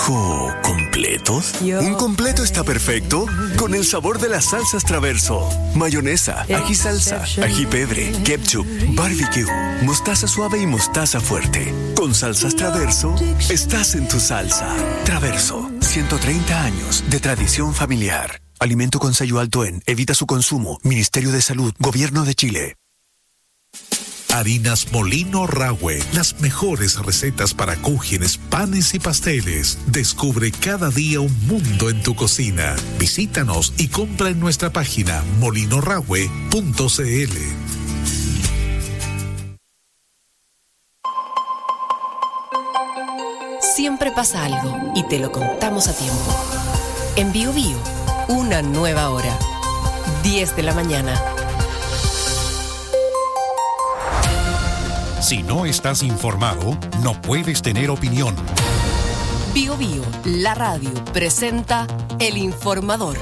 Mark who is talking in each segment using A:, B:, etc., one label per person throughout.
A: dijo completos? Un completo está perfecto con el sabor de las salsas Traverso. Mayonesa, ají salsa, ají pebre, ketchup, barbecue, mostaza suave y mostaza fuerte. Con salsas Traverso, estás en tu salsa. Traverso, 130 años de tradición familiar. Alimento con sello alto en Evita su consumo. Ministerio de Salud, Gobierno de Chile.
B: Harinas Molino Rahue, las mejores recetas para cúgenes, panes y pasteles. Descubre cada día un mundo en tu cocina. Visítanos y compra en nuestra página molinorahue.cl.
C: Siempre pasa algo y te lo contamos a tiempo. En Bio Bio, una nueva hora. 10 de la mañana.
B: Si no estás informado, no puedes tener opinión.
C: Bio Bio, la radio, presenta El Informador.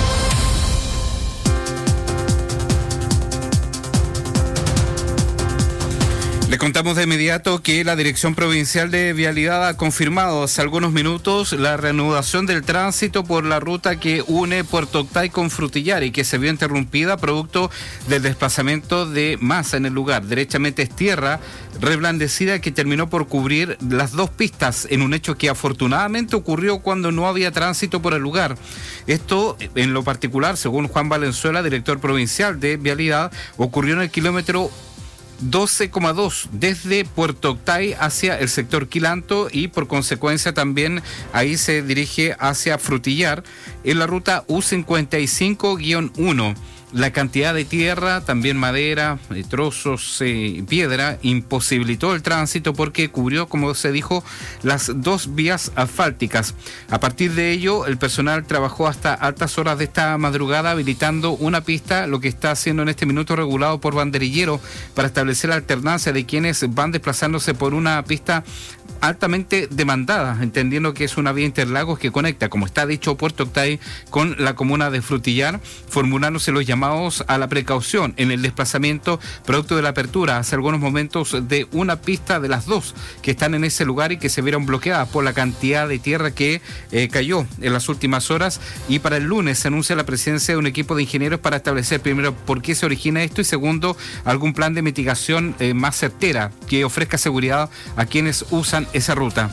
D: Le contamos de inmediato que la Dirección Provincial de Vialidad ha confirmado hace algunos minutos la reanudación del tránsito por la ruta que une Puerto Octay con Frutillar y que se vio interrumpida producto del desplazamiento de masa en el lugar. Derechamente es tierra reblandecida que terminó por cubrir las dos pistas en un hecho que afortunadamente ocurrió cuando no había tránsito por el lugar. Esto, en lo particular, según Juan Valenzuela, director provincial de Vialidad, ocurrió en el kilómetro 12,2 desde Puerto Octay hacia el sector Quilanto y por consecuencia también ahí se dirige hacia Frutillar en la ruta U55-1. La cantidad de tierra, también madera, trozos, piedra, imposibilitó el tránsito porque cubrió, como se dijo, las dos vías asfálticas. A partir de ello, el personal trabajó hasta altas horas de esta madrugada habilitando una pista, lo que está siendo en este minuto regulado por banderillero para establecer la alternancia de quienes van desplazándose por una pista altamente demandada, entendiendo que es una vía Interlagos que conecta, como está dicho, Puerto Octay con la comuna de Frutillar, formulándose los llamados a la precaución en el desplazamiento producto de la apertura hace algunos momentos de una pista de las dos que están en ese lugar y que se vieron bloqueadas por la cantidad de tierra que cayó en las últimas horas. Y para el lunes se anuncia la presencia de un equipo de ingenieros para establecer primero por qué se origina esto y segundo algún plan de mitigación más certera que ofrezca seguridad a quienes usan esa ruta.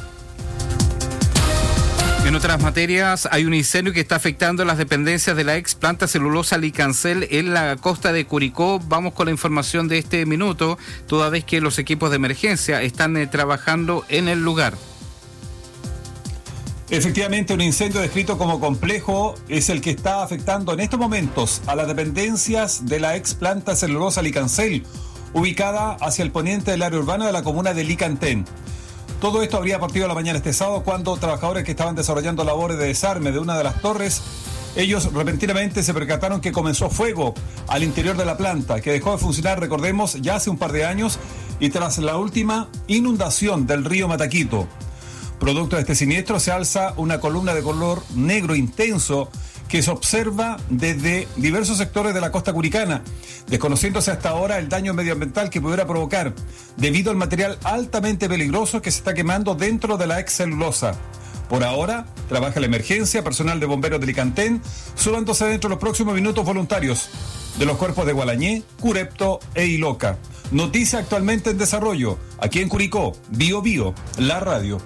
D: En otras materias, hay un incendio que está afectando las dependencias de la ex planta celulosa Licancel en la costa de Curicó. Vamos con la información de este minuto, toda vez que los equipos de emergencia están trabajando en el lugar.
E: Efectivamente, un incendio descrito como complejo es el que está afectando en estos momentos a las dependencias de la ex planta celulosa Licancel, ubicada hacia el poniente del área urbana de la comuna de Licantén. Todo esto habría partido a la mañana este sábado cuando trabajadores que estaban desarrollando labores de desarme de una de las torres, ellos repentinamente se percataron que comenzó fuego al interior de la planta, que dejó de funcionar, recordemos, ya hace un par de años y tras la última inundación del río Mataquito. Producto de este siniestro se alza una columna de color negro intenso que se observa desde diversos sectores de la costa curicana, desconociéndose hasta ahora el daño medioambiental que pudiera provocar debido al material altamente peligroso que se está quemando dentro de la ex celulosa. Por ahora, trabaja la emergencia, personal de bomberos de Licantén, sumándose dentro de los próximos minutos voluntarios de los cuerpos de Gualañé, Curepto e Iloca. Noticia actualmente en desarrollo, aquí en Curicó, Bio Bio, la radio.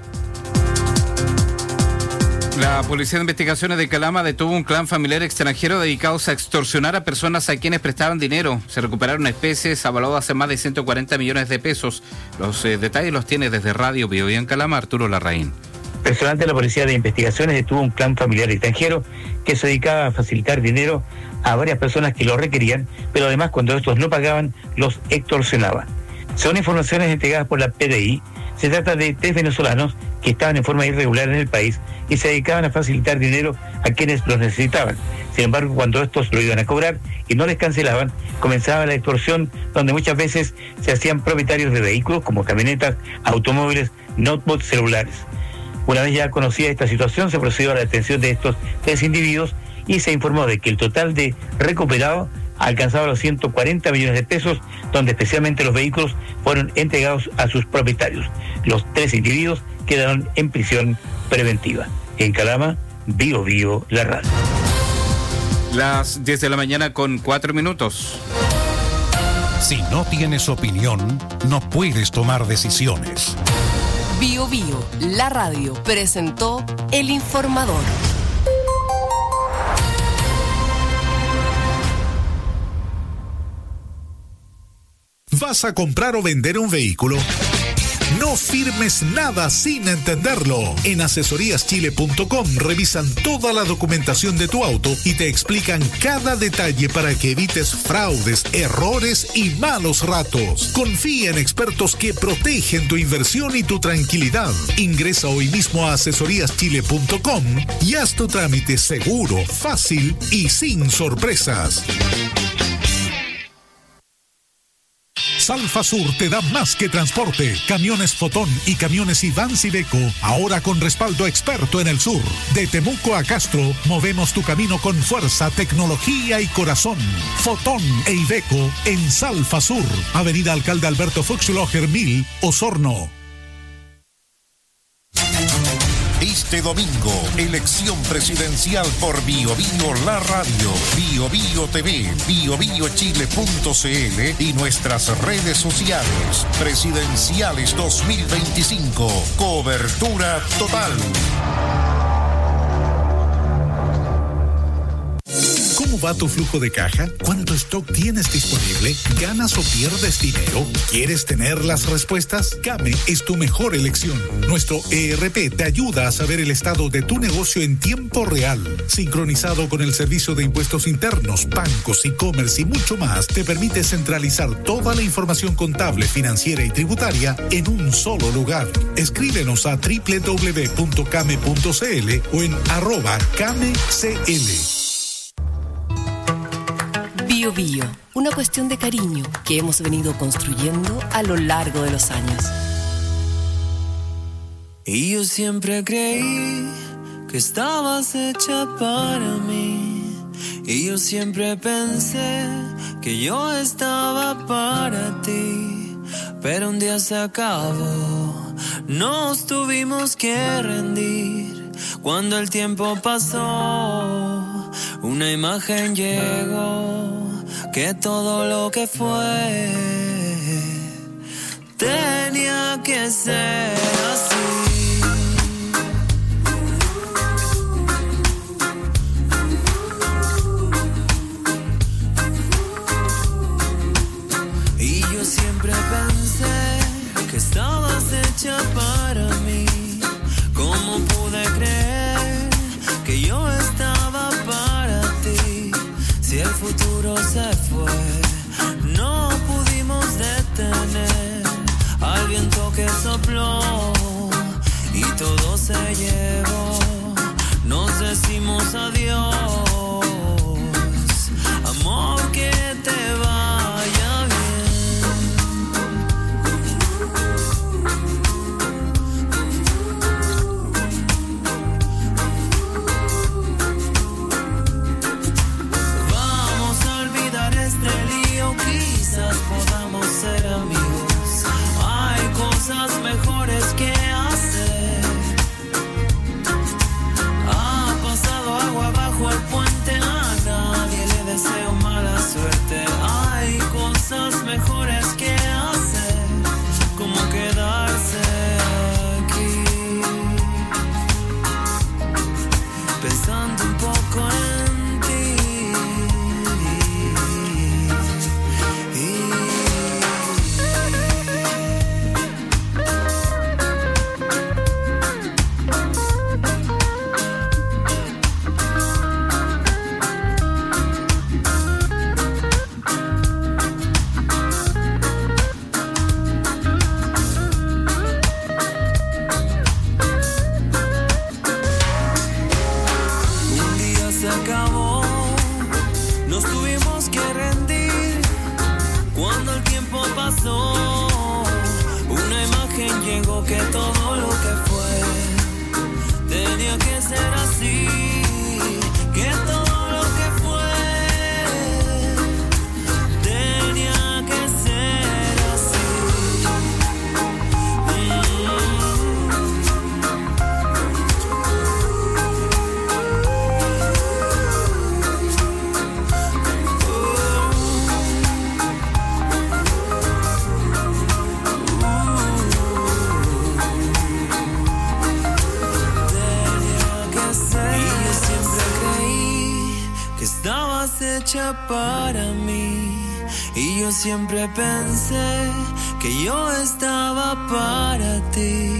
D: La Policía de Investigaciones de Calama detuvo un clan familiar extranjero dedicados a extorsionar a personas a quienes prestaban dinero. Se recuperaron especies avaladas en más de 140 millones de pesos. Los detalles los tiene desde Radio Bio Bio en Calama, Arturo Larraín.
F: Personal de la Policía de Investigaciones detuvo un clan familiar extranjero que se dedicaba a facilitar dinero a varias personas que lo requerían, pero además cuando estos no pagaban, los extorsionaban. Según informaciones entregadas por la PDI, se trata de 3 venezolanos que estaban en forma irregular en el país y se dedicaban a facilitar dinero a quienes los necesitaban. Sin embargo, cuando estos lo iban a cobrar y no les cancelaban, comenzaba la extorsión, donde muchas veces se hacían propietarios de vehículos como camionetas, automóviles, notebooks, celulares. Una vez ya conocida esta situación, se procedió a la detención de estos 3 individuos y se informó de que el total de recuperado alcanzaba los 140 millones de pesos, donde especialmente los vehículos fueron entregados a sus propietarios. Los 3 individuos quedaron en prisión preventiva. En Calama, Bio Bio, la radio.
D: Las 10 de la mañana con 4 minutos.
B: Si no tienes opinión, no puedes tomar decisiones.
C: Bio Bio, la radio, presentó El Informador.
B: ¿Vas a comprar o vender un vehículo? No firmes nada sin entenderlo. En asesoríaschile.com revisan toda la documentación de tu auto y te explican cada detalle para que evites fraudes, errores y malos ratos. Confía en expertos que protegen tu inversión y tu tranquilidad. Ingresa hoy mismo a asesoríaschile.com y haz tu trámite seguro, fácil y sin sorpresas. Salfasur te da más que transporte. Camiones Fotón y camiones Ivans Iveco, ahora con respaldo experto en el sur. De Temuco a Castro, movemos tu camino con fuerza, tecnología y corazón. Fotón e Iveco en Salfasur, Avenida Alcalde Alberto Fuchsloher 1000, Osorno.
G: Este domingo, elección presidencial por Bio Bio la radio, Bio Bio TV, biobiochile.cl y nuestras redes sociales. Presidenciales 2025. Cobertura total.
B: ¿Cómo va tu flujo de caja? ¿Cuánto stock tienes disponible? ¿Ganas o pierdes dinero? ¿Quieres tener las respuestas? Kame es tu mejor elección. Nuestro ERP te ayuda a saber el estado de tu negocio en tiempo real. Sincronizado con el servicio de impuestos internos, bancos, e-commerce y mucho más, te permite centralizar toda la información contable, financiera y tributaria en un solo lugar. Escríbenos a www.kame.cl o en @kamecl.
C: Bio Bio, una cuestión de cariño que hemos venido construyendo a lo largo de los años.
H: Y yo siempre creí que estabas hecha para mí. Y yo siempre pensé que yo estaba para ti. Pero un día se acabó, nos tuvimos que rendir. Cuando el tiempo pasó, una imagen llegó, que todo lo que fue tenía que ser así. Y yo siempre pensé que estabas hecha para mí. ¿Cómo pude creer que yo estaba para ti? Si el futuro se fue, no pudimos detener al viento que sopló y todo se llevó. Nos decimos adiós, amor, que te vaya bien. Quizás podamos ser amigos. Hay cosas mejores que hacer. Ha pasado agua bajo el hecha para mí. Y yo siempre pensé que yo estaba para ti.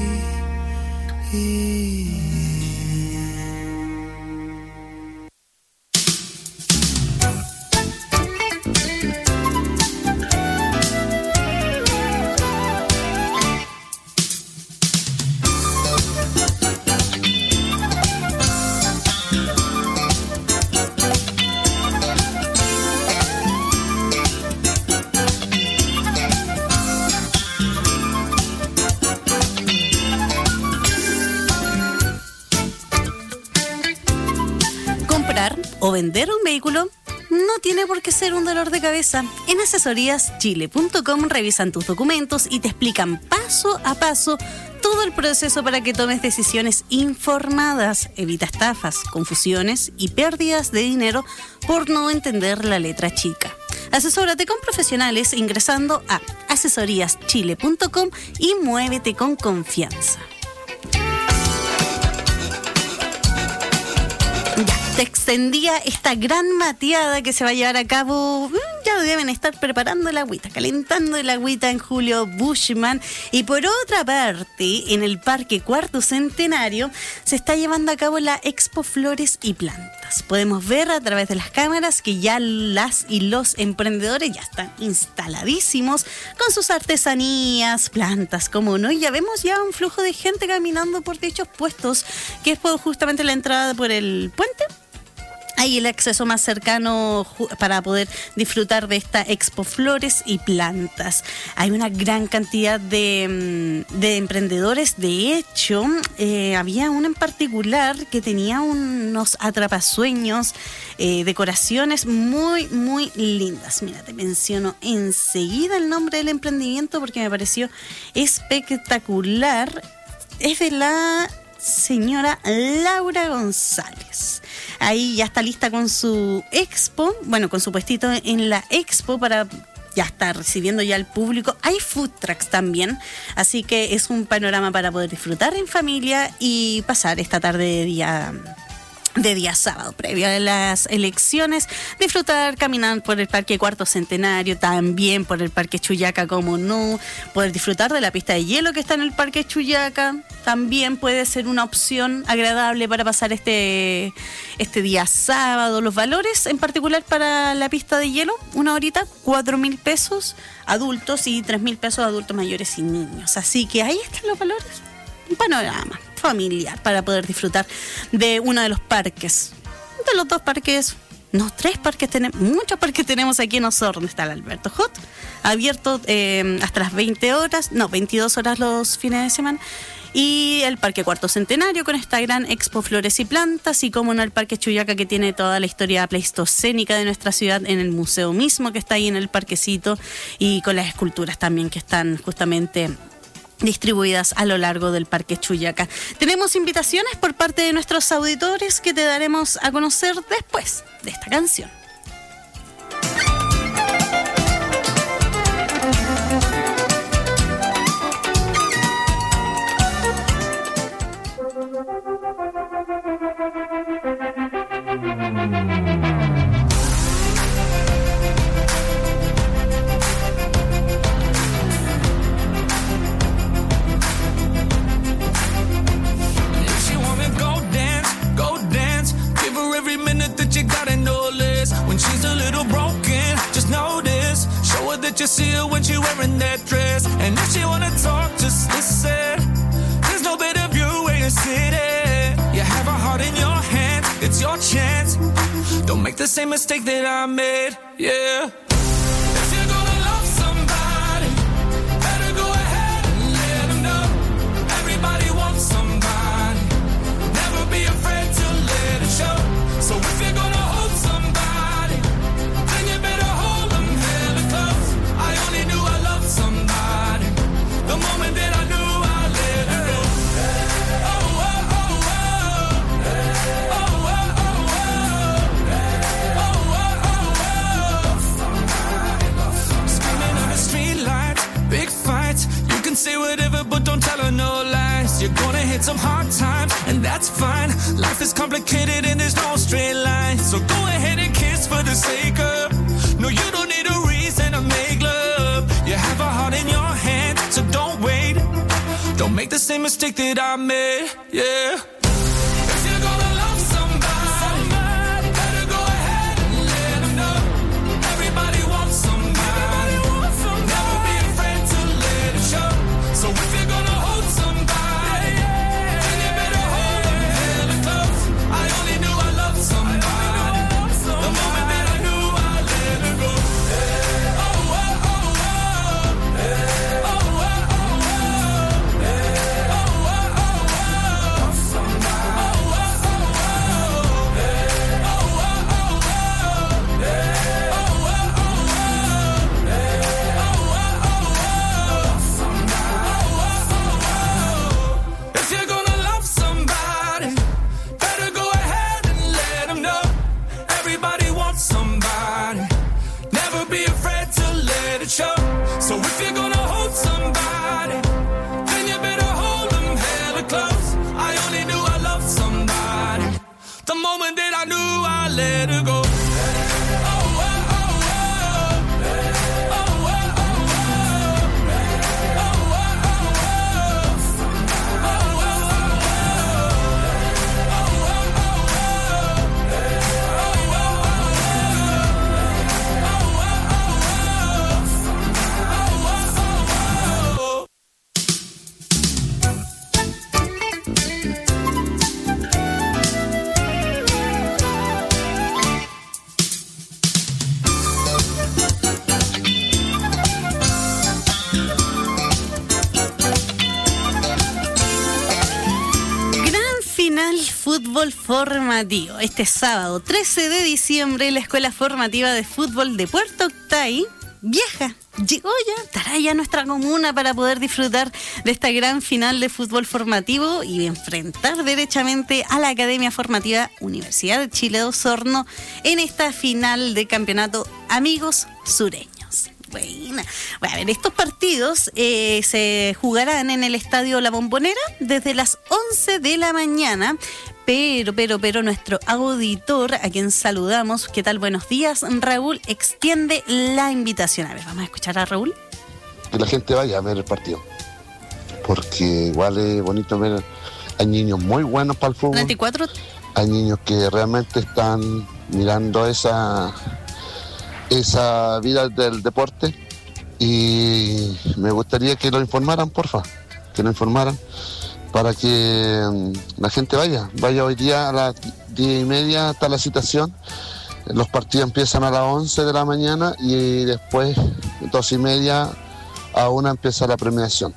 I: O vender un vehículo no tiene por qué ser un dolor de cabeza. En asesoríaschile.com revisan tus documentos y te explican paso a paso todo el proceso para que tomes decisiones informadas. Evita estafas, confusiones y pérdidas de dinero por no entender la letra chica. Asesórate con profesionales ingresando a asesoríaschile.com y muévete con confianza. Ya, te extendía esta gran mateada que se va a llevar a cabo. Ya deben estar preparando el agüita, calentando el agüita en Julio Bushman. Y por otra parte, en el Parque Cuarto Centenario se está llevando a cabo la Expo Flores y Plantas. Podemos ver a través de las cámaras que ya las y los emprendedores ya están instaladísimos con sus artesanías, plantas, como no. Y ya vemos ya un flujo de gente caminando por dichos puestos, que es justamente la entrada por el puente. Hay el acceso más cercano para poder disfrutar de esta Expo Flores y Plantas. Hay una gran cantidad de emprendedores. De hecho, había uno en particular que tenía unos atrapasueños, decoraciones muy, muy lindas. Mira, te menciono enseguida el nombre del emprendimiento porque me pareció espectacular. Es de la señora Laura González. Ahí ya está lista con su expo, bueno, con su puestito en la expo para ya estar recibiendo ya al público. Hay food trucks también, así que es un panorama para poder disfrutar en familia y pasar esta tarde de día sábado, previo a las elecciones, disfrutar, caminar por el Parque Cuarto Centenario, también por el Parque Chuyaca, como no, poder disfrutar de la pista de hielo que está en el Parque Chuyaca, también puede ser una opción agradable para pasar este día sábado. Los valores en particular para la pista de hielo, una horita, 4.000 pesos adultos y 3.000 pesos adultos mayores y niños, así que ahí están los valores, un panorama familiar para poder disfrutar de uno de los parques, de los dos parques, no, 3 parques tenemos, muchos parques tenemos aquí en Osorno. Está el Alberto Hot, abierto hasta las 22 horas los fines de semana, y el Parque Cuarto Centenario con esta gran Expo Flores y Plantas, y como no el Parque Chuyaca, que tiene toda la historia pleistocénica de nuestra ciudad en el museo mismo que está ahí en el parquecito, y con las esculturas también que están justamente distribuidas a lo largo del Parque Chuyaca. Tenemos invitaciones por parte de nuestros auditores que te daremos a conocer después de esta canción.
H: You see her when she wearing that dress, and if she wanna talk, just listen. There's no better view where you're sitting. You have a heart in your hands, it's your chance. Don't make the same mistake that I made, yeah. If you're gonna love somebody, better go ahead and let them know. Everybody wants somebody, never be afraid to let it show. So if you're gonna hold somebody, then you better hold them hella close. I only knew I loved somebody the moment that I knew I let her go. Oh, oh, oh, oh. Oh, oh, oh, oh. Oh, oh, oh, oh. hit some hard times, and that's fine. Life is complicated and there's no straight line. So go ahead and kiss for the sake of. No, you don't need a reason to make love. You have a heart in your hand, so don't wait. Don't make the same mistake that I made, yeah. If you're gonna love somebody, better go ahead and let them know. Everybody wants somebody. Never be afraid to let it show. So if you're gonna hold somebody, then you better hold them hella close. I only knew I loved somebody the moment that I knew I let her go. Oh, oh, oh, oh. Oh, oh, oh, oh. Oh, oh, oh, oh. Somebody. Oh, oh, oh, oh. Oh, oh, oh, oh. Oh, oh, oh, oh. If you're gonna love somebody, better go ahead and let them know. Everybody wants somebody. Never be afraid to let it show. So if you're gonna hold somebody, then you better hold them hella close. I only knew I loved somebody the moment that I knew I let her go. Oh, oh, oh, oh. Oh, oh, oh, oh. Oh, oh, oh, oh. Oh,
I: Gran final fútbol formativo. Este sábado 13 de diciembre, la Escuela Formativa de Fútbol de Puerto Octay viaja. Llegó ya, estará ya nuestra comuna para poder disfrutar de esta gran final de fútbol formativo y enfrentar derechamente a la Academia Formativa Universidad de Chile de Osorno en esta final de campeonato Amigos Sureños. Bueno, a ver, estos partidos se jugarán en el Estadio La Bombonera desde las 11 de la mañana. Pero nuestro auditor, a quien saludamos, ¿qué tal? Buenos días, Raúl, extiende la invitación. A ver, vamos a escuchar a Raúl.
J: Que la gente vaya a ver el partido, porque igual es bonito ver. Hay niños muy buenos para el fútbol.
I: 34.
J: Hay niños que realmente están mirando esa vida del deporte, y me gustaría que lo informaran, porfa, que lo informaran para que la gente vaya hoy día a las 10:30. Está la citación. Los partidos empiezan a las 11 de la mañana y después 2:30 a 1 empieza la premiación.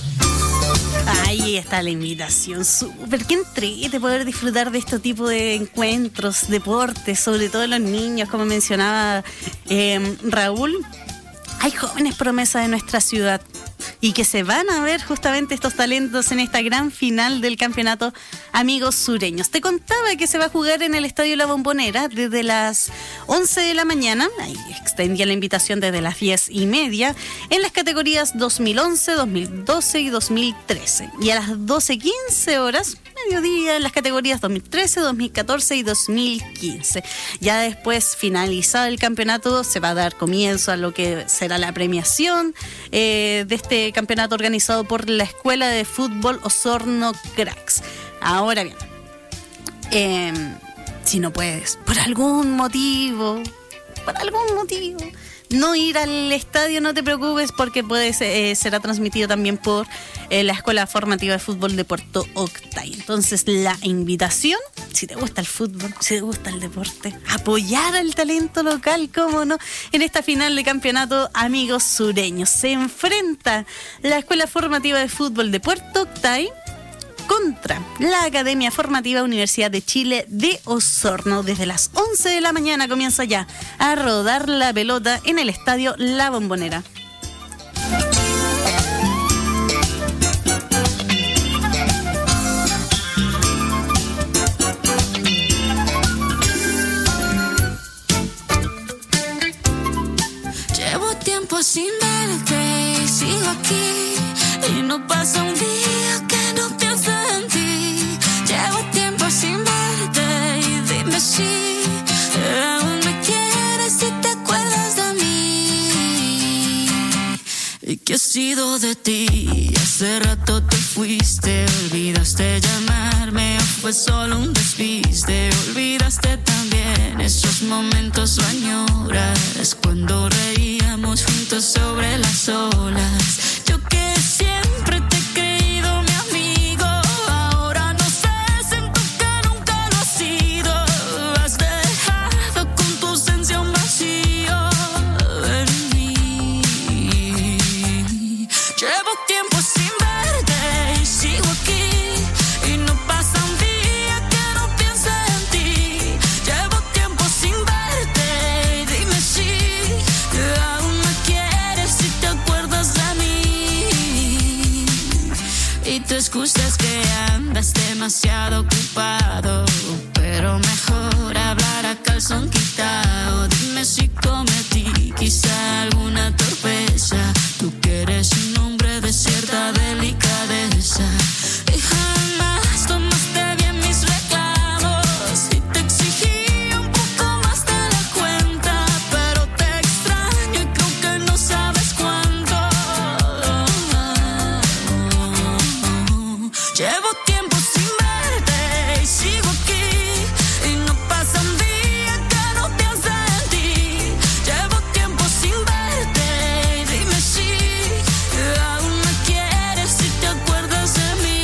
I: Ahí está la invitación, súper, qué entrete poder disfrutar de este tipo de encuentros, deportes, sobre todo los niños, como mencionaba Raúl. Hay jóvenes promesas de nuestra ciudad y que se van a ver justamente estos talentos en esta gran final del campeonato Amigos Sureños. Te contaba que se va a jugar en el Estadio La Bombonera desde las 11 de la mañana. Ahí extendía la invitación desde las 10:30 en las categorías 2011, 2012 y 2013. Y a las 12:15 horas, mediodía, en las categorías 2013, 2014 y 2015. Ya después, finalizado el campeonato, se va a dar comienzo a lo que será la premiación de este campeonato organizado por la Escuela de Fútbol Osorno Cracks. Ahora bien, si no puedes, por algún motivo, no ir al estadio, no te preocupes, porque será transmitido también por la Escuela Formativa de Fútbol de Puerto Octay. Entonces, la invitación, si te gusta el fútbol, si te gusta el deporte, apoyar al talento local, cómo no, en esta final de campeonato Amigos Sureños. Se enfrenta la Escuela Formativa de Fútbol de Puerto Octay contra la Academia Formativa Universidad de Chile de Osorno. Desde las 11 de la mañana comienza ya a rodar la pelota en el Estadio La Bombonera.
H: Llevo tiempo sin verte y sigo aquí, y no pasa un día que no piense en sido de ti. Hace rato te fuiste, olvidaste llamarme, o fue solo un despiste. Olvidaste también esos momentos, lo añoras, cuando reíamos juntos sobre las olas. Yo que siempre te he creído mi amigo, ahora no sé, siento que nunca lo has sido. Has dejado con tu ausencia un vacío en mí. Llevo tiempo sin verte y sigo aquí, y no pasa un día que no piense en ti. Llevo tiempo sin verte y dime si aún me quieres, si te acuerdas de mí. Y tu excusa es que andas demasiado ocupado, pero mejor hablar a calzón quitado. Dime si cometí quizá alguna torpeza, tú que eres un hombre de cierta delicadeza. Y jamás tomaste bien mis reclamos, y te exigí un poco más de la cuenta, pero te extraño y creo que no sabes cuánto. Llevo tiempo sin verte y sigo aquí, y no pasa un día que no piense en ti. Llevo tiempo sin verte y dime si aún me quieres, si te acuerdas de mí.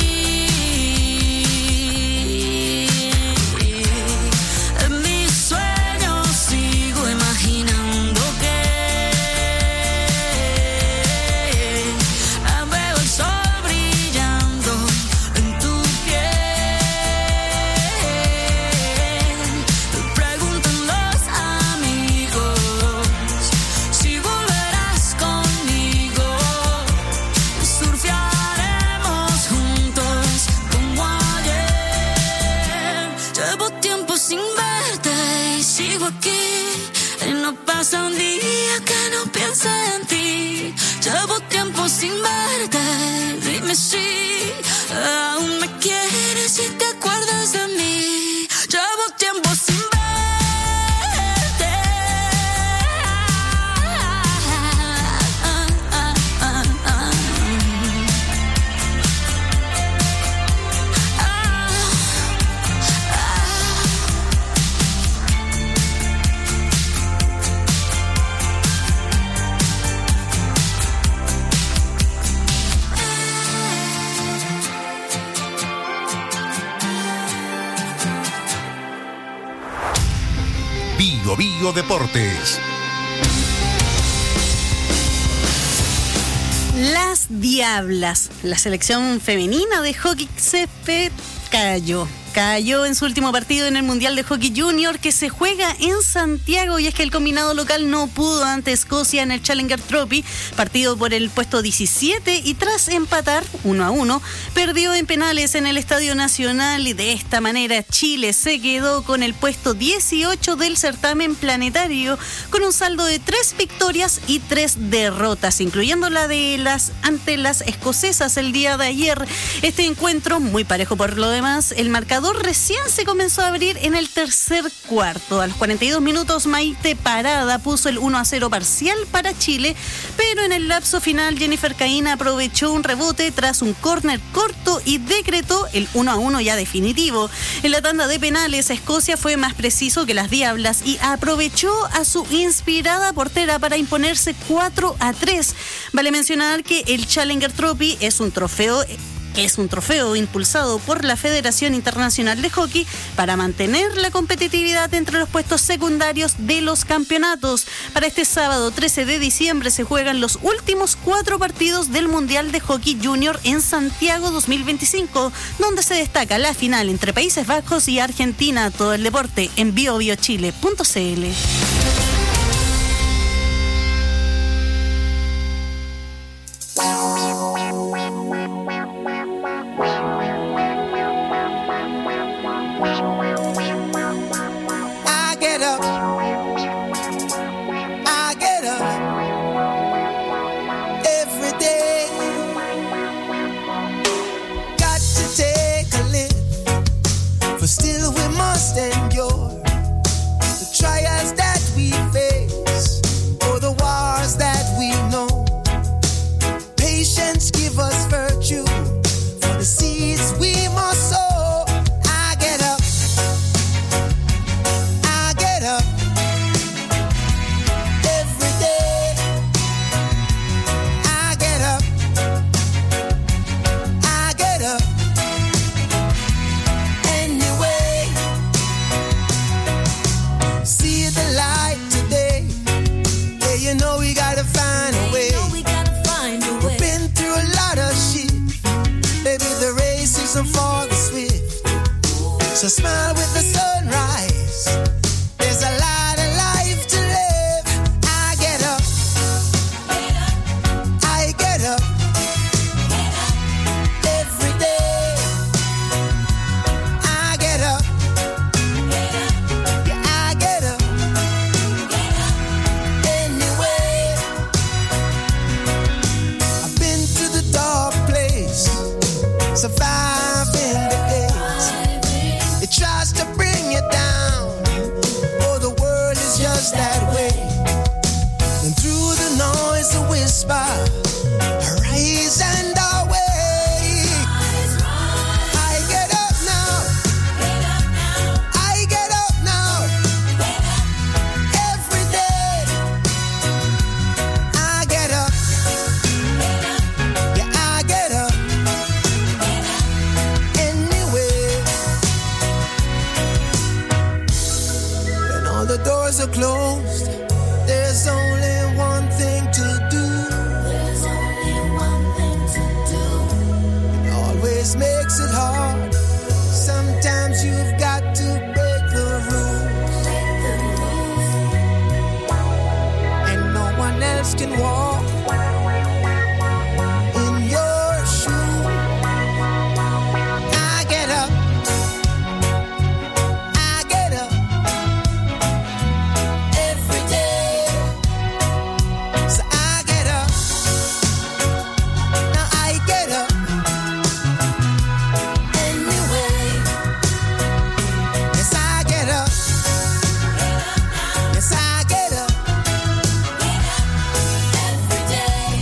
H: En mis sueños sigo imaginando que veo el sol brillando en tu piel. Preguntan los amigos si volverás conmigo. Surfearemos juntos como ayer. Llevo tiempo sin verte y sigo aquí, y no pasa un día que no piense en ti. Llevo tiempo sin verte, dime si aún me quieres, si te acuerdas de mí. Llevo tiempo sin verte.
G: Bio Bio Deportes.
I: Las Diablas, la selección femenina de hockey césped cayó en su último partido en el Mundial de Hockey Junior, que se juega en Santiago, y es que el combinado local no pudo ante Escocia en el Challenger Trophy, partido por el puesto 17, y tras empatar 1-1, perdió en penales en el Estadio Nacional, y de esta manera Chile se quedó con el puesto 18 del certamen planetario, con un saldo de 3 victorias y 3 derrotas, incluyendo la de ante las escocesas el día de ayer. Este encuentro, muy parejo por lo demás, el marcador recién se comenzó a abrir en el tercer cuarto. A los 42 minutos, Maite Parada puso el 1-0 parcial para Chile, pero en el lapso final Jennifer Caína aprovechó un rebote tras un córner corto y decretó el 1-1 ya definitivo. En la tanda de penales, Escocia fue más preciso que las Diablas y aprovechó a su inspirada portera para imponerse 4-3. Vale mencionar que el Challenger Trophy es un trofeo impulsado por la Federación Internacional de Hockey para mantener la competitividad entre los puestos secundarios de los campeonatos. Para este sábado 13 de diciembre se juegan los últimos 4 partidos del Mundial de Hockey Junior en Santiago 2025, donde se destaca la final entre Países Bajos y Argentina. Todo el deporte en biobiochile.cl.
K: But still we must endure the trials that
H: So smile with the sunrise. There's a lot of life to live. I get up. I get up. Every day. I get up. Yeah, I get up. Anyway. I've been to the dark place. Surviving the days. It tries to bring you down. Oh, the world is just that way. And through the noise, a whisper, arise and away. I get up now. I get up now. Every day. I get up. Yeah, I get up. Anyway. When all the doors are closed, there's only one thing to do. It always makes it hard. Sometimes you've got to break the rules. And no one else can walk in your shoes. I get up. I get up. Every day. So I get up. Now I get up. Anyway. Yes, I get up. Yes, I get up. Every day.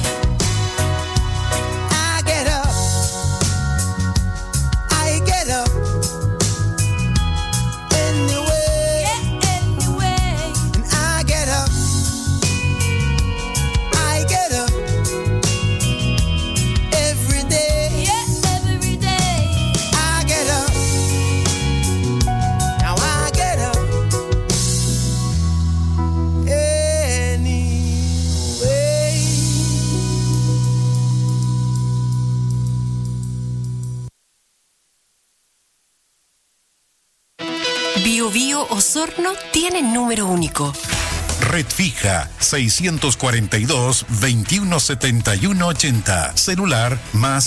H: I get up. I get up. Anyway. And I get up. I get up. Every day. I get up. Now I get up. Anyway.
C: Bio Bio Osorno tiene número único.
G: Red fija 642-217180. Celular más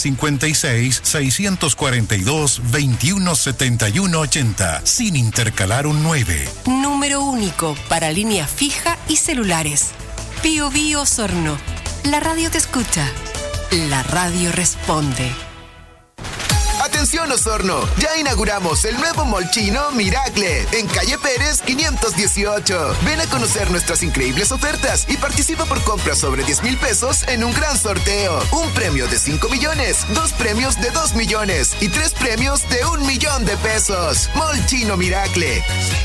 G: 56-642-217180. Sin intercalar un 9.
C: Número único para línea fija y celulares. Bio Bio Osorno. La radio te escucha. La radio responde.
K: Atención Osorno, ya inauguramos el nuevo Mall Chino Miracle en calle Pérez 518. Ven a conocer nuestras increíbles ofertas y participa por compras sobre 10,000 pesos en un gran sorteo. Un premio de 5 millones, 2 premios de 2 millones y 3 premios de 1 millón de pesos. Mall Chino Miracle.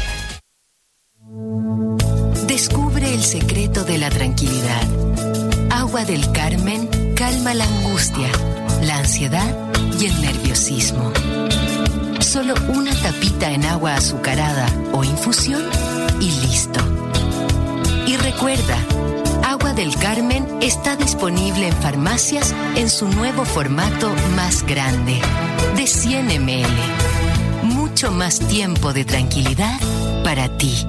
L: Descubre el secreto de la tranquilidad. Agua del Carmen calma la angustia, la ansiedad y el nerviosismo. Solo una tapita en agua azucarada o infusión y listo. Y recuerda, Agua del Carmen está disponible en farmacias en su nuevo formato más grande, de 100 ml. Mucho más tiempo de tranquilidad para ti.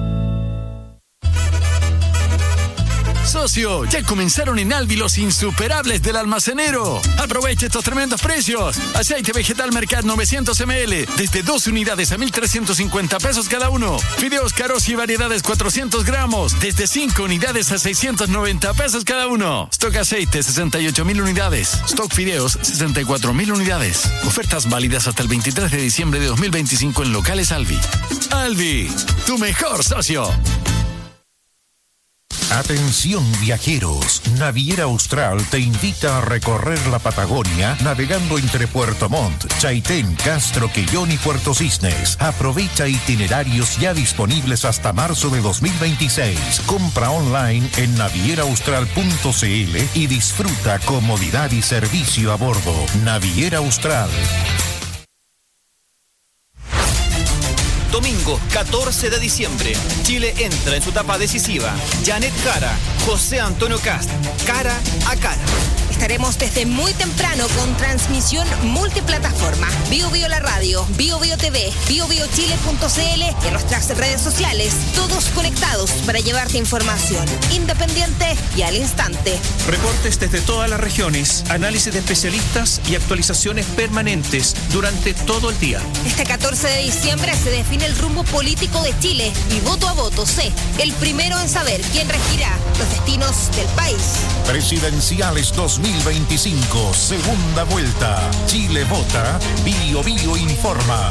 M: Socio, ya comenzaron en Alvi los insuperables del almacenero. Aprovecha estos tremendos precios. Aceite vegetal Mercat 900 ml, desde 2 unidades a 1,350 pesos cada uno. Fideos Caros y variedades 400 gramos, desde 5 unidades a 690 pesos cada uno. Stock aceite 68,000 unidades. Stock fideos 64,000 unidades. Ofertas válidas hasta el 23 de diciembre de 2025 en locales Alvi. Alvi, tu mejor socio.
G: Atención viajeros, Naviera Austral te invita a recorrer la Patagonia navegando entre Puerto Montt, Chaitén, Castro, Quellón y Puerto Cisnes. Aprovecha itinerarios ya disponibles hasta marzo de 2026. Compra online en navieraaustral.cl y disfruta comodidad y servicio a bordo. Naviera Austral.
N: Domingo 14 de diciembre, Chile entra en su etapa decisiva. Janet Jara, José Antonio Cast, cara a cara.
O: Estaremos desde muy temprano con transmisión multiplataforma. Bio Bio la radio, Bio Bio TV, biobiochile.cl y en nuestras redes sociales. Todos conectados para llevarte información independiente y al instante.
N: Reportes desde todas las regiones, análisis de especialistas y actualizaciones permanentes durante todo el día.
O: Este 14 de diciembre se define el rumbo político de Chile y voto a voto sé, el primero en saber quién regirá los destinos del país.
G: Presidenciales 2025, segunda vuelta. Chile vota, Bio Bio informa.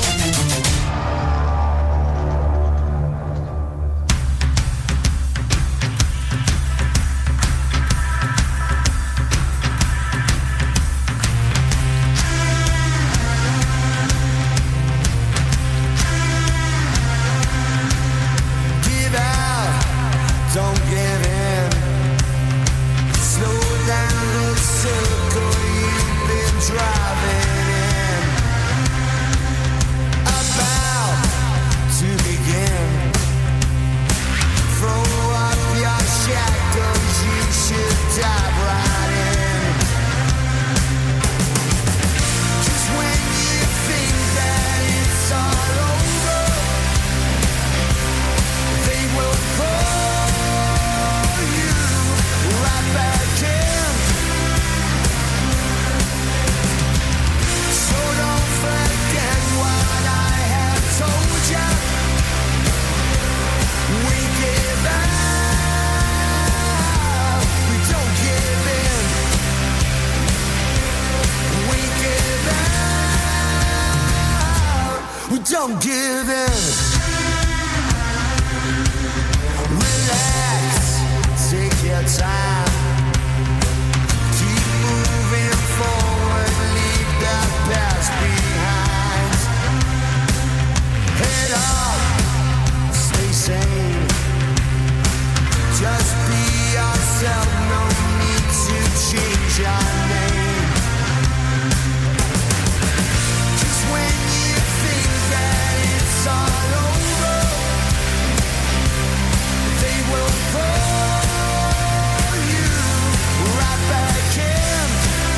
H: Don't give in. Relax, take your time. Keep moving forward, leave the past behind. Head up, stay sane. Just be yourself, no need to change your name. Just when you think that it's all over, they will pull you right back in.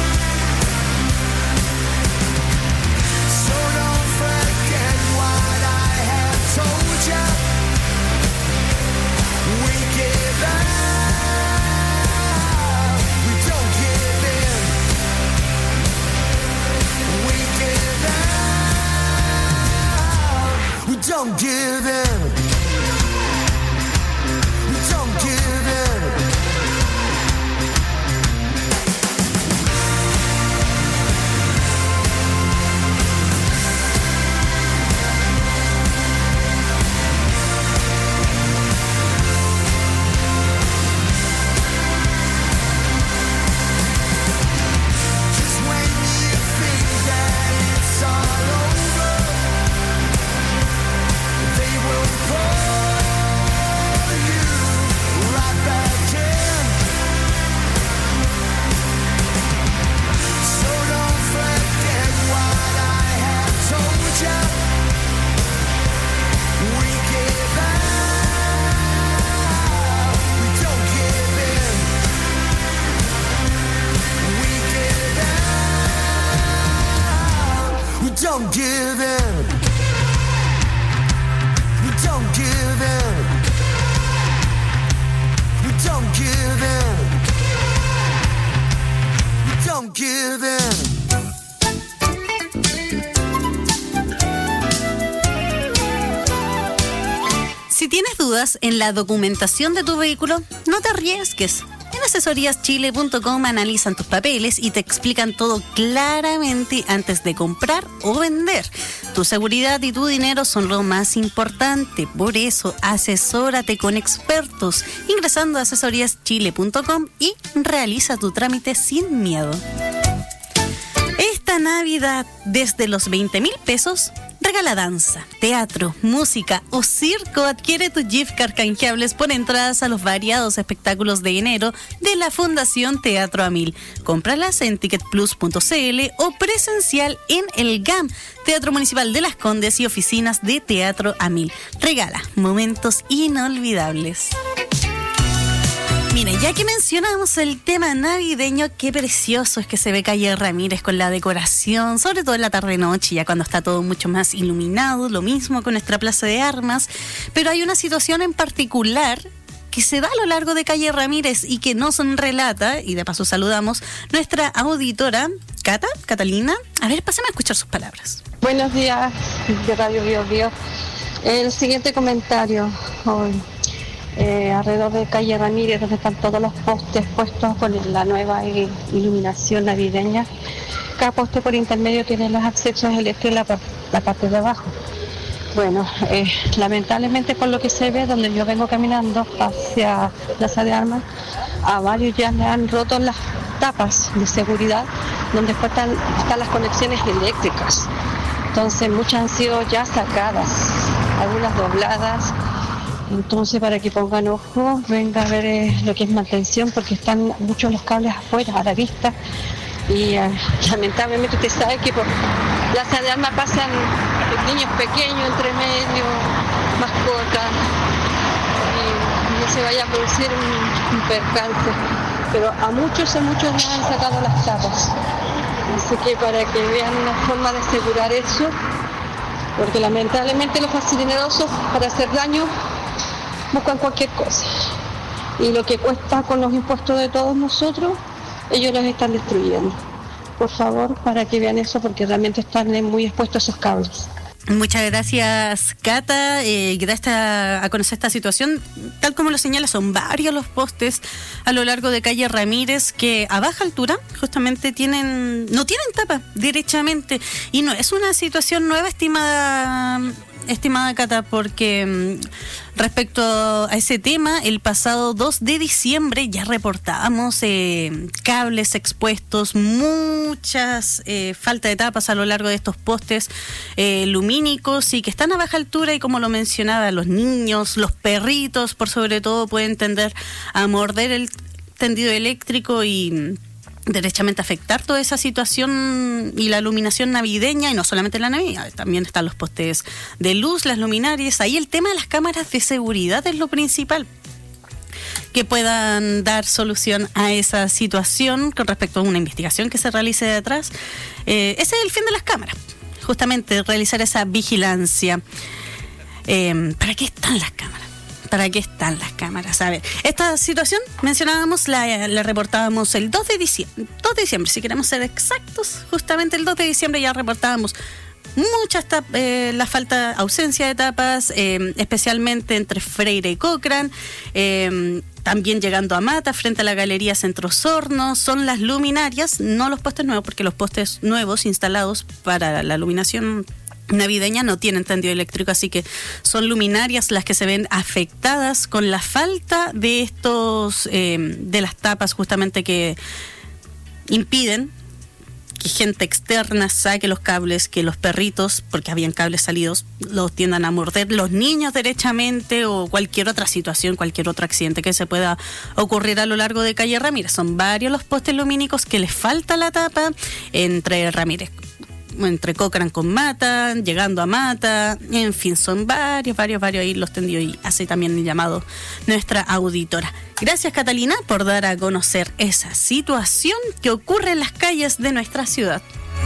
H: So don't forget what I have told you. We give out, we don't give in. We give out, we don't give in. We don't give in. Just when you think that it's all over, they will pull you right back in. So don't forget what I have told you. We give out, we don't give in. We give out, we don't give in. We don't give in. We don't give in. We don't give in.
I: Si tienes dudas en la documentación de tu vehículo, no te arriesgues. En asesoríaschile.com analizan tus papeles y te explican todo claramente antes de comprar o vender. Tu seguridad y tu dinero son lo más importante, por eso asesórate con expertos ingresando a asesoríaschile.com y realiza tu trámite sin miedo. Esta Navidad, desde los 20,000 pesos, regala danza, teatro, música o circo. Adquiere tus gift card canjeables por entradas a los variados espectáculos de enero de la Fundación Teatro A1000. Cómpralas en ticketplus.cl o presencial en el GAM, Teatro Municipal de Las Condes y oficinas de Teatro A1000. Regala momentos inolvidables. Mira, ya que mencionamos el tema navideño, qué precioso es que se ve Calle Ramírez con la decoración, sobre todo en la tarde-noche, ya cuando está todo mucho más iluminado, lo mismo con nuestra Plaza de Armas, pero hay una situación en particular que se da a lo largo de Calle Ramírez y que nos relata, y de paso saludamos, nuestra auditora, Catalina. A ver, pásame a escuchar sus palabras.
P: Buenos días, de Radio Bio Bio. El siguiente comentario hoy. Alrededor de Calle Ramírez, donde están todos los postes puestos con la nueva iluminación navideña. Cada poste por intermedio tiene los accesos eléctricos en la parte de abajo. Bueno, lamentablemente por lo que se ve, donde yo vengo caminando hacia Plaza de Armas, a varios ya le han roto las tapas de seguridad, donde están las conexiones eléctricas. Entonces muchas han sido ya sacadas, algunas dobladas. Entonces, para que pongan ojo, venga a ver lo que es mantención, porque están muchos los cables afuera, a la vista. Y lamentablemente usted sabe que por Plaza de Armas pasan niños pequeños entre medio, mascotas, y no se vaya a producir un percance. Pero a muchos les han sacado las tapas. Así que para que vean una forma de asegurar eso, porque lamentablemente los facinerosos, para hacer daño, buscan cualquier cosa, y lo que cuesta con los impuestos de todos nosotros, ellos los están destruyendo. Por favor, para que vean eso, porque realmente están muy expuestos esos cables.
I: Muchas gracias, Cata. Gracias a conocer esta situación. Tal como lo señala, son varios los postes a lo largo de Calle Ramírez que a baja altura justamente no tienen tapa derechamente, y no es una situación nueva, estimada Cata, porque respecto a ese tema, el pasado 2 de diciembre ya reportábamos cables expuestos, muchas falta de tapas a lo largo de estos postes lumínicos, y que están a baja altura, y como lo mencionaba, los niños, los perritos, por sobre todo, pueden tender a morder el tendido eléctrico y derechamente afectar toda esa situación y la iluminación navideña, y no solamente la navideña, también están los postes de luz, las luminarias. Ahí el tema de las cámaras de seguridad es lo principal, que puedan dar solución a esa situación con respecto a una investigación que se realice de atrás. Ese es el fin de las cámaras, justamente realizar esa vigilancia. ¿Para qué están las cámaras? ¿Para qué están las cámaras? A ver, esta situación, mencionábamos, la reportábamos el 2 de diciembre. 2 de diciembre, si queremos ser exactos, justamente el 2 de diciembre ya reportábamos muchas ausencia de tapas, especialmente entre Freire y Cochrane, también llegando a Mata, frente a la Galería Centro Sorno. Son las luminarias, no los postes nuevos, porque los postes nuevos instalados para la iluminación navideña no tienen tendido eléctrico, así que son luminarias las que se ven afectadas con la falta de de las tapas, justamente, que impiden que gente externa saque los cables, que los perritos, porque habían cables salidos, los tiendan a morder, los niños derechamente, o cualquier otra situación, cualquier otro accidente que se pueda ocurrir a lo largo de Calle Ramírez. Son varios los postes lumínicos que les falta la tapa, entre Cochrane con Mata, llegando a Mata, en fin, son varios ahí los tendidos, y hace también el llamado nuestra auditora. Gracias, Catalina, por dar a conocer esa situación que ocurre en las calles de nuestra ciudad.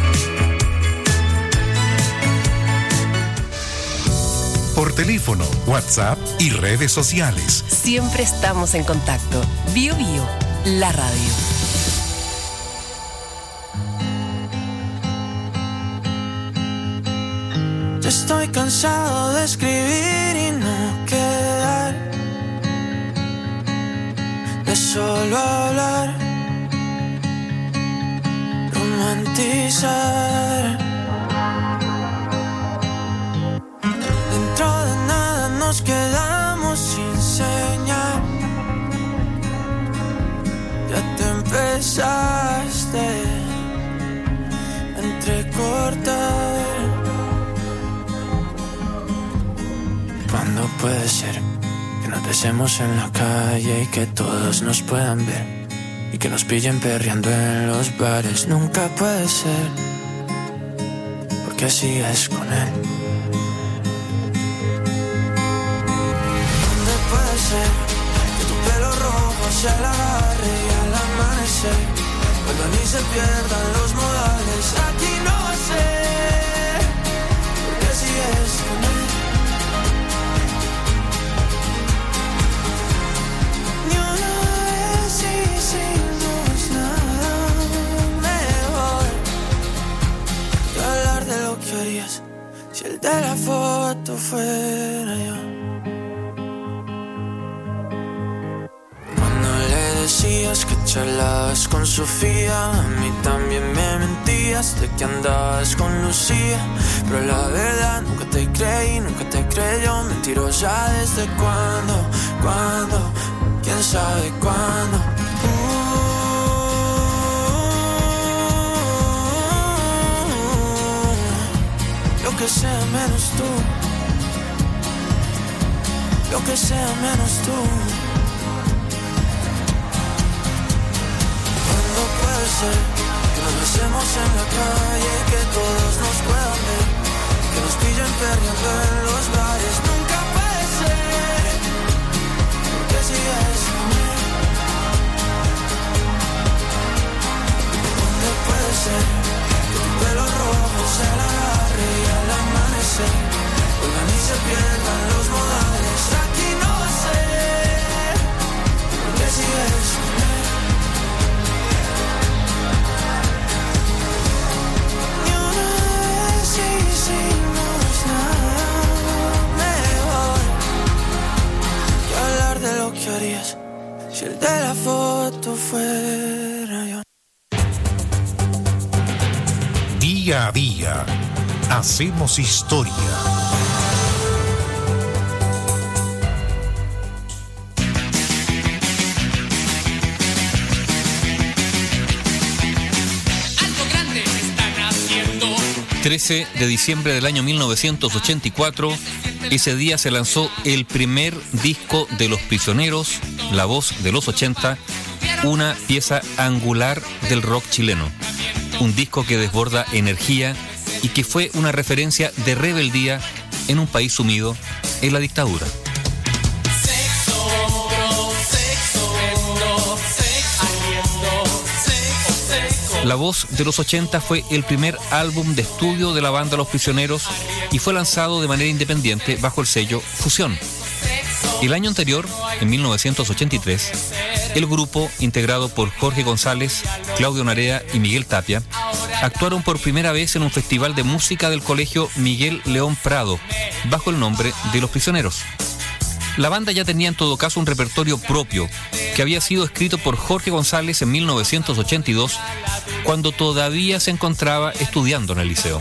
G: Por teléfono, WhatsApp y redes sociales.
C: Siempre estamos en contacto. Bio Bio, la radio.
H: Estoy cansado de escribir y no quedar, de solo hablar, romantizar. Dentro de nada nos quedamos sin señal. Ya te empezaste a entrecortar. ¿Cuándo puede ser que nos besemos en la calle y que todos nos puedan ver? Y que nos pillen perreando en los bares. Nunca puede ser, porque así es con él. ¿Dónde puede ser que tu pelo rojo se la agarre y al amanecer vuelvan y se pierdan los modales. Aquí no sé por qué sigues con él. Ni una vez hicimos nada mejor que hablar de lo que harías si el de la foto fuera yo. Decías que charlabas con Sofía, a mí también me mentías de que andabas con Lucía, pero la verdad nunca te creí, nunca te creyó, mentirosa desde cuándo, quién sabe cuándo. Lo que sea menos tú, lo que sea menos tú. Puede ser que nos besemos en la calle, que todos nos puedan ver, que nos pillen perdiendo en los bares. Nunca puede ser, porque sigues con él. ¿Dónde puede ser que tu pelo rojo se la agarre y al amanecer vuelvan y se pierdan los modales? Aquí no sé, porque sigues con él. Hicimos nada mejor que hablar de lo que harías si el de la foto fuera yo.
G: Día a día, hacemos historia.
Q: Algo grande están haciendo.
R: 13 de diciembre del año 1984, ese día se lanzó el primer disco de Los Prisioneros, La Voz de los 80, una pieza angular del rock chileno. Un disco que desborda energía y que fue una referencia de rebeldía en un país sumido en la dictadura. La Voz de los 80 fue el primer álbum de estudio de la banda Los Prisioneros y fue lanzado de manera independiente bajo el sello Fusión. El año anterior, en 1983, el grupo, integrado por Jorge González, Claudio Narea y Miguel Tapia, actuaron por primera vez en un festival de música del colegio Miguel León Prado, bajo el nombre de Los Prisioneros. La banda ya tenía en todo caso un repertorio propio, que había sido escrito por Jorge González en 1982, cuando todavía se encontraba estudiando en el liceo.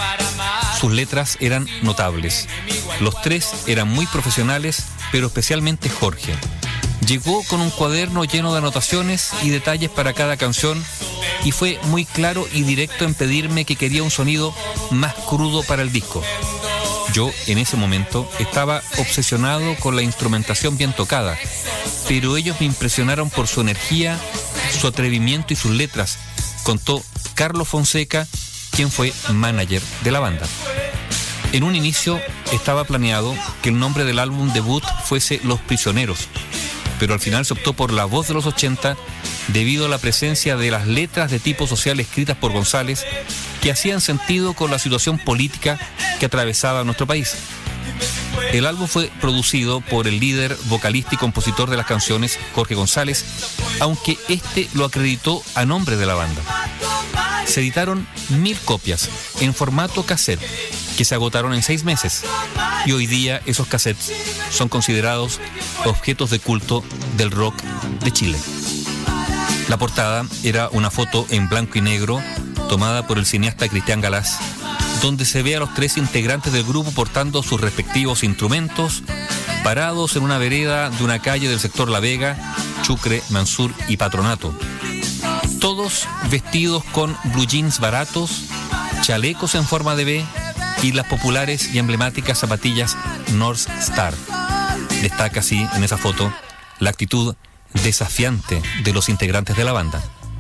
R: Sus letras eran notables. Los tres eran muy profesionales, pero especialmente Jorge. Llegó con un cuaderno lleno de anotaciones y detalles para cada canción y fue muy claro y directo en pedirme que quería un sonido más crudo para el disco. Yo, en ese momento, estaba obsesionado con la instrumentación bien tocada, pero ellos me impresionaron por su energía, su atrevimiento y sus letras, contó Carlos Fonseca, quien fue manager de la banda. En un inicio estaba planeado que el nombre del álbum debut fuese Los Prisioneros, pero al final se optó por La Voz de los 80 debido a la presencia de las letras de tipo social escritas por González que hacían sentido con la situación política que atravesaba nuestro país. El álbum fue producido por el líder, vocalista y compositor de las canciones, Jorge González, aunque este lo acreditó a nombre de la banda. Se editaron 1000 copias en formato cassette, que se agotaron en 6 meses, y hoy día esos cassettes son considerados objetos de culto del rock de Chile. La portada era una foto en blanco y negro tomada por el cineasta Cristian Galás, donde se ve a los 3 integrantes del grupo portando sus respectivos instrumentos, parados en una vereda de una calle del sector La Vega, Chucre, Mansur y Patronato. Todos vestidos con blue jeans baratos, chalecos en forma de V y las populares y emblemáticas zapatillas North Star. Destaca así en esa foto la actitud desafiante de los integrantes de la banda.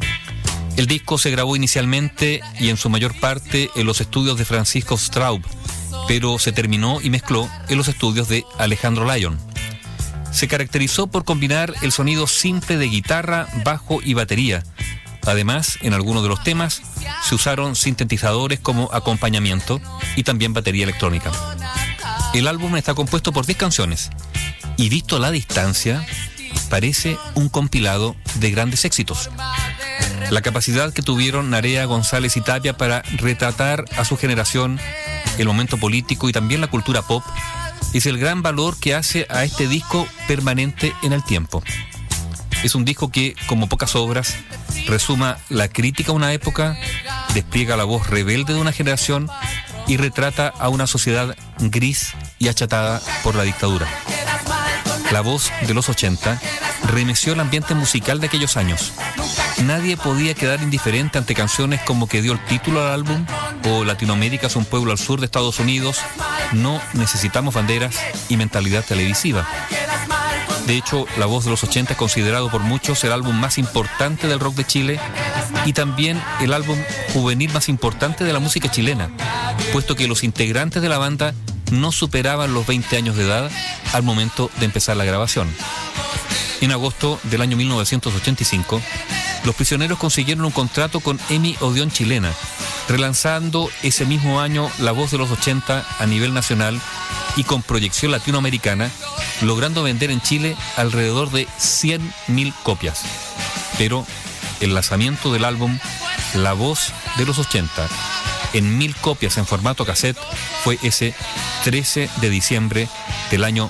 R: El disco se grabó inicialmente y en su mayor parte en los estudios de Francisco Straub, pero se terminó y mezcló en los estudios de Alejandro Lyon. se caracterizó por combinar el sonido simple de guitarra, bajo y batería. Además, en algunos de los temas se usaron sintetizadores como acompañamiento y también batería electrónica. El álbum está compuesto por 10 canciones y, visto a la distancia, parece un compilado de grandes éxitos. La capacidad que tuvieron Narea, González y Tapia para retratar a su generación, el momento político y también la cultura pop, es el gran valor que hace a este disco permanente en el tiempo. Es un disco que, como pocas obras, resuma la crítica a una época, despliega la voz rebelde de una generación y retrata a una sociedad gris y achatada por la dictadura. La voz de los 80 remeció el ambiente musical de aquellos años. Nadie podía quedar indiferente ante canciones como que dio el título al álbum o Latinoamérica es un pueblo al sur de Estados Unidos, No necesitamos banderas y Mentalidad televisiva. De hecho, La Voz de los 80 es considerado por muchos el álbum más importante del rock de Chile y también el álbum juvenil más importante de la música chilena, puesto que los integrantes de la banda no superaban los 20 años de edad al momento de empezar la grabación. En agosto del año 1985, Los Prisioneros consiguieron un contrato con EMI Odeón Chilena, relanzando ese mismo año La Voz de los 80 a nivel nacional y con proyección latinoamericana, logrando vender en Chile alrededor de 100.000 copias. Pero el lanzamiento del álbum La Voz de los 80 en 1.000 copias en formato cassette fue ese 13 de diciembre del año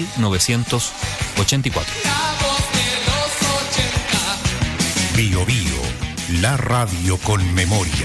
R: 1984.
G: Bio Bio, la radio con memoria.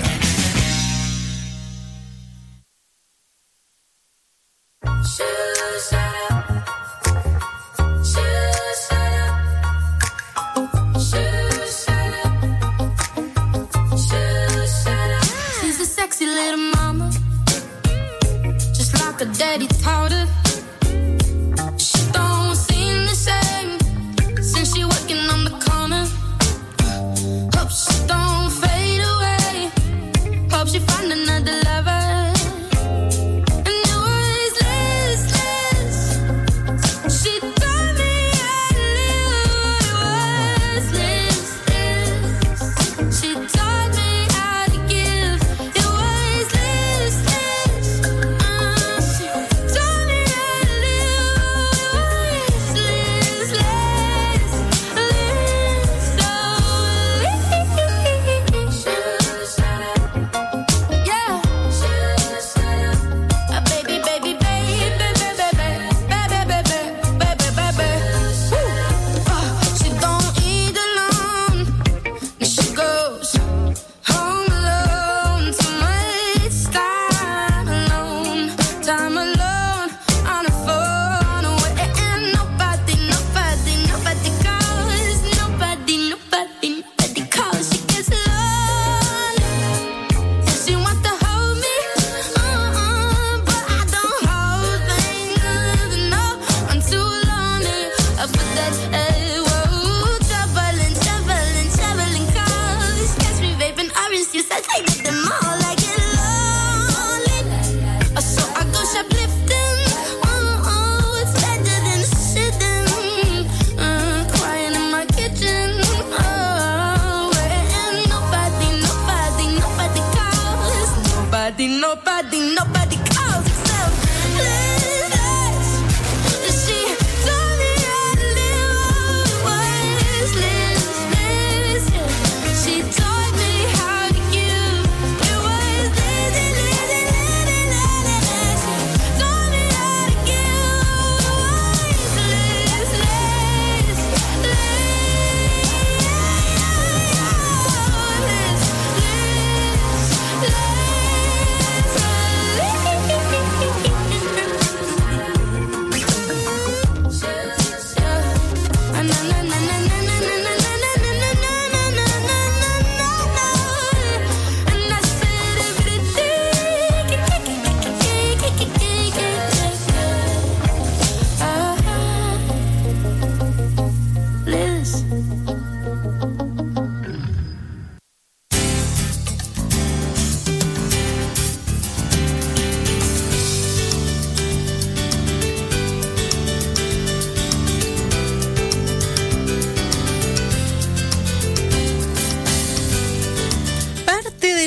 S: She's a sexy little mama, just like her daddy taught her. She don't seem the same since she working on the corner. Hope she don't fade away. Hope she find another lover. And it was listless. She taught me how to live. It was listless. She taught me how to give. It was listless. She taught me how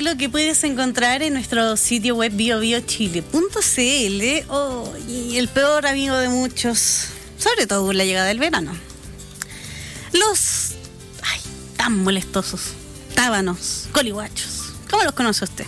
I: modelo que puedes encontrar en nuestro sitio web biobiochile.cl. Oh, y el peor amigo de muchos, sobre todo con la llegada del verano. Los tan molestosos tábanos, colihuachos. ¿Cómo los conoce usted?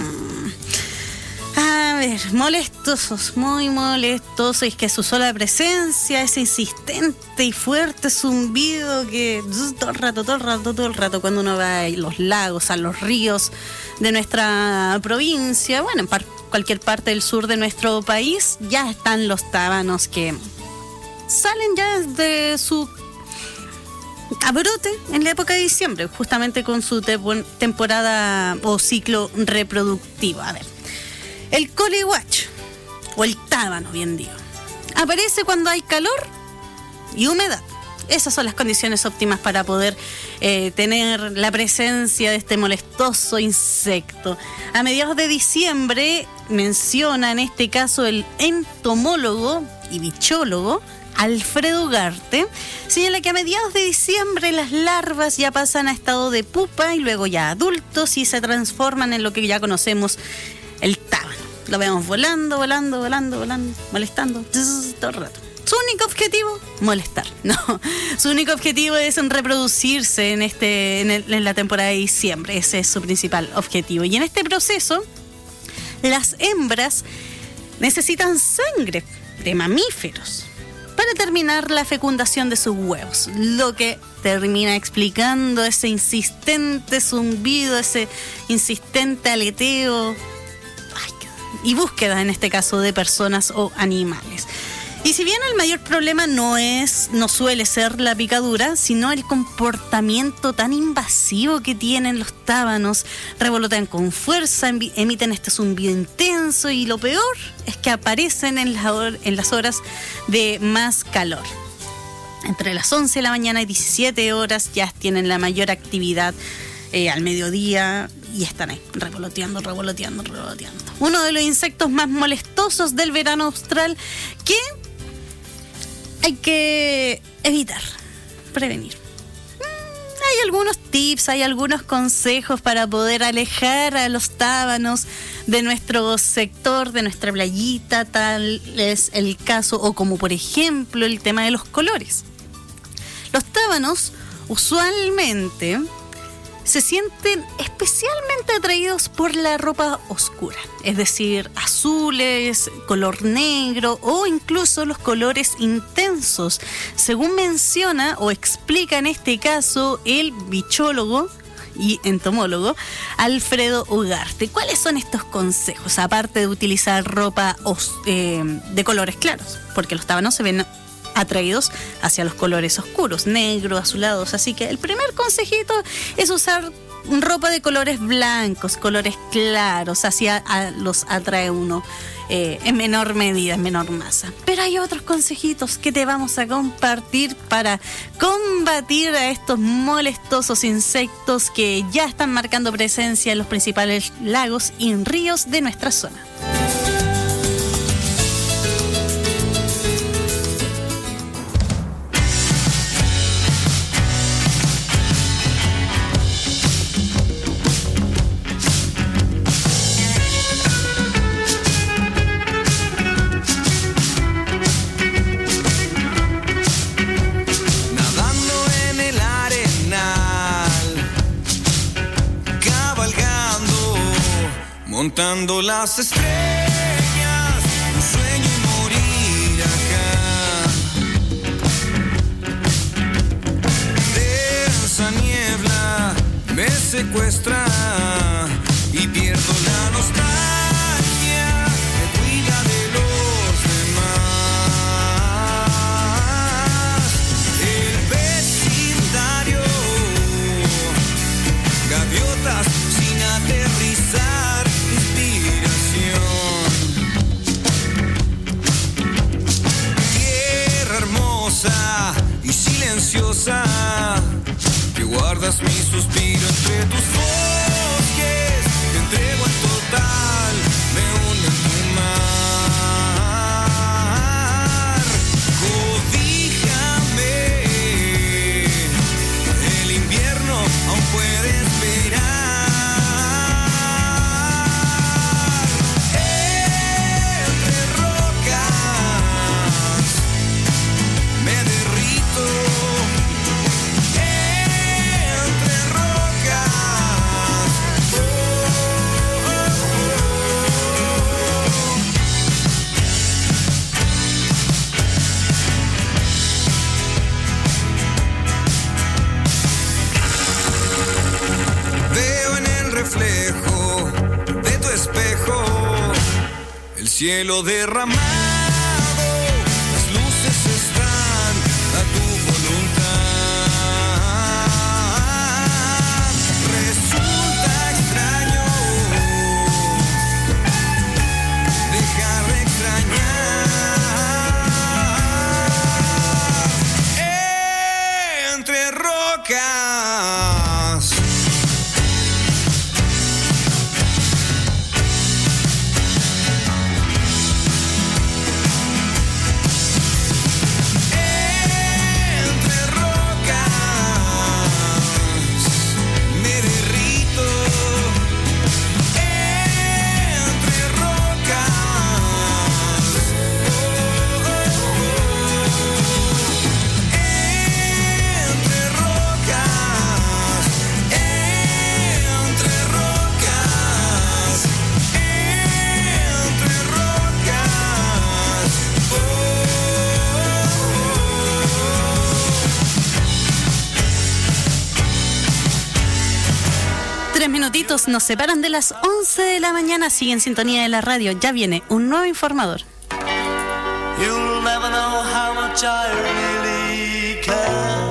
I: A ver, molestosos, muy molestosos. Y es que su sola presencia, ese insistente y fuerte zumbido que todo el rato cuando uno va a los lagos, a los ríos de nuestra provincia, bueno, en cualquier parte del sur de nuestro país, ya están los tábanos que salen ya de su abrote en la época de diciembre, justamente con su temporada o ciclo reproductivo. A ver, el colihuacho, o el tábano, bien digo, aparece cuando hay calor y humedad. Esas son las condiciones óptimas para poder tener la presencia de este molestoso insecto. A mediados de diciembre, menciona en este caso el entomólogo y bichólogo Alfredo Ugarte, señala que a mediados de diciembre las larvas ya pasan a estado de pupa y luego ya adultos y se transforman en lo que ya conocemos, el tábano. Lo vemos volando, molestando todo el rato. Su único objetivo, molestar. No, su único objetivo es reproducirse en la temporada de diciembre. Ese es su principal objetivo. Y en este proceso, las hembras necesitan sangre de mamíferos para terminar la fecundación de sus huevos, lo que termina explicando ese insistente zumbido, ese insistente aleteo y búsqueda, en este caso, de personas o animales. Y si bien el mayor problema no suele ser la picadura, sino el comportamiento tan invasivo que tienen los tábanos, revolotean con fuerza, emiten este zumbido intenso y lo peor es que aparecen en las horas de más calor. Entre las 11 de la mañana y 17 horas ya tienen la mayor actividad al mediodía y están ahí revoloteando. Uno de los insectos más molestosos del verano austral que hay que evitar, prevenir. Hay algunos tips, hay algunos consejos para poder alejar a los tábanos de nuestro sector, de nuestra playita, tal es el caso, o como por ejemplo el tema de los colores. Los tábanos usualmente se sienten especialmente atraídos por la ropa oscura, es decir, azules, color negro o incluso los colores intensos, según menciona o explica en este caso el bichólogo y entomólogo Alfredo Ugarte. ¿Cuáles son estos consejos? Aparte de utilizar ropa de colores claros, porque los tábanos se ven atraídos hacia los colores oscuros, negros, azulados. Así que el primer consejito es usar ropa de colores blancos, colores claros. Así los atrae uno en menor medida, en menor masa. Pero hay otros consejitos que te vamos a compartir para combatir a estos molestosos insectos que ya están marcando presencia en los principales lagos y ríos de nuestra zona.
H: Montando las estrellas, un sueño y morir acá. Densa niebla me secuestra y pierdo la nostalgia, me cuida de los demás. El vecindario, gaviotas sin aterrizar. Y silenciosa, que guardas mi suspiro entre tus bosques, te entrego en total, me hundo en tu mar. Cobíjame, el invierno aún puede esperar.
T: cielo derramado, las luces están a tu voluntad. Resulta extraño dejar de extrañar entre rocas.
I: Minutitos nos separan de las 11 de la mañana. Sigue en sintonía de la radio. Ya viene un nuevo informador.
H: You'll never know how much I really care.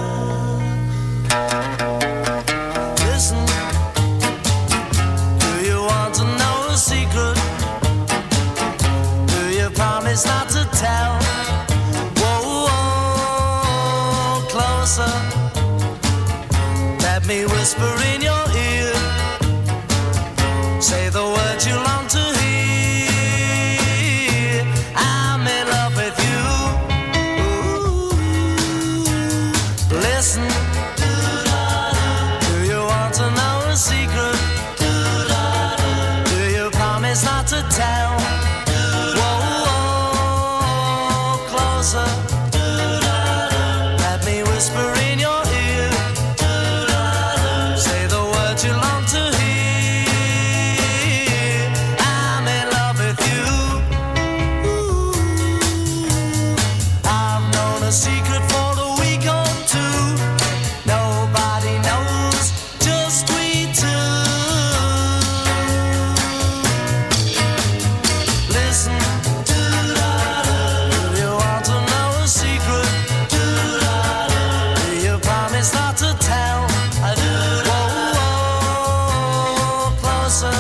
H: Listen, do you want to know a secret? Do you promise not to tell? Whoa, whoa, closer. Let me whisper in your ear. Say the words you long to hear. I'm in love with you. Ooh. Listen. Do you want to know a secret? Do you promise not to tell? Whoa, whoa, closer. Let me whisper in your ear. Say the words you long to hear. A secret for a week or two. Nobody knows, just we two. Listen, do you want to know a secret? Do you promise not to tell? Whoa, closer.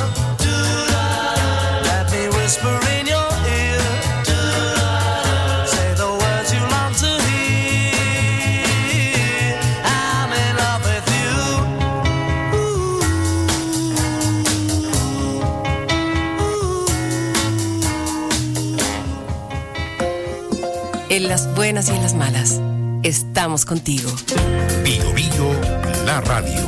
H: Let me whisper in your ear. Say the words you long to.
C: En las buenas y en las malas, estamos contigo.
G: Bio Bio, la radio.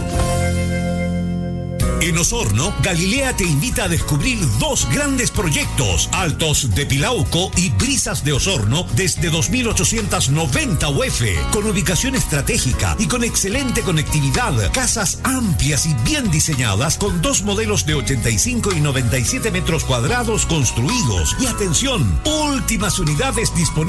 U: En Osorno, Galilea te invita a descubrir dos grandes proyectos, Altos de Pilauco y Brisas de Osorno, desde 2.890 UF, con ubicación estratégica y con excelente conectividad, casas amplias y bien diseñadas, con dos modelos de 85 y 97 metros cuadrados construidos. Y atención, últimas unidades disponibles